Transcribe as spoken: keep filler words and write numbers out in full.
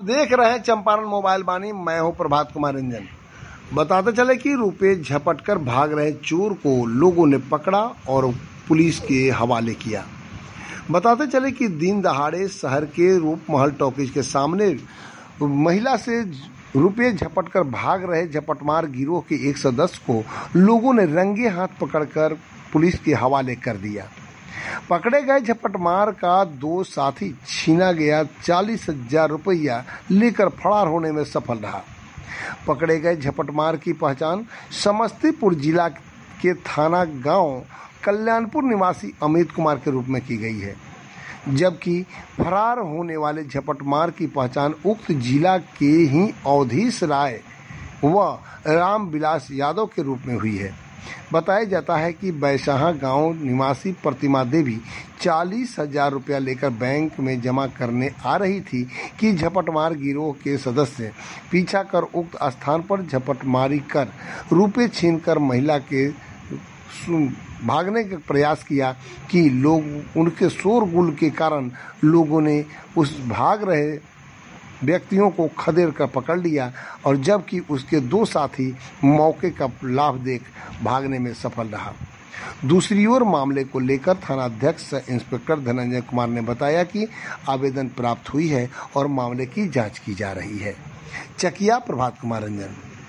देख रहे हैं चंपारण मोबाइल वाणी, मैं हूं प्रभात कुमार रंजन। बताते चले कि रुपए झपट कर भाग रहे चोर को लोगों ने पकड़ा और पुलिस के हवाले किया। बताते चले कि दिन दहाड़े शहर के रूपमहल टॉकीज के सामने महिला से रुपए झपट कर भाग रहे झपटमार गिरोह के एक सदस्य को लोगों ने रंगे हाथ पकड़कर पुलिस के हवाले कर दिया। पकड़े गए झपटमार का दो साथी छीना गया चालीस हजार रुपया लेकर फरार होने में सफल रहा। पकड़े गए झपटमार की पहचान समस्तीपुर जिला के थाना गांव कल्याणपुर निवासी अमित कुमार के रूप में की गई है, जबकि फरार होने वाले झपटमार की पहचान उक्त जिला के ही अवधेश राय व रामविलास यादव के रूप में हुई है। बताया जाता है कि बैसाहा गांव निवासी प्रतिमा देवी चालीस हजार रुपया लेकर बैंक में जमा करने आ रही थी कि झपटमार गिरोह के सदस्य पीछा कर उक्त स्थान पर झपटमारी कर रुपए छीनकर महिला के भागने का प्रयास किया कि लोग उनके शोरगुल के कारण लोगों ने उस भाग रहे व्यक्तियों को खदेड़ कर पकड़ लिया और जबकि उसके दो साथी मौके का लाभ देख भागने में सफल रहा। दूसरी ओर मामले को लेकर थानाध्यक्ष इंस्पेक्टर धनंजय कुमार ने बताया कि आवेदन प्राप्त हुई है और मामले की जांच की जा रही है। चकिया प्रभात कुमार रंजन।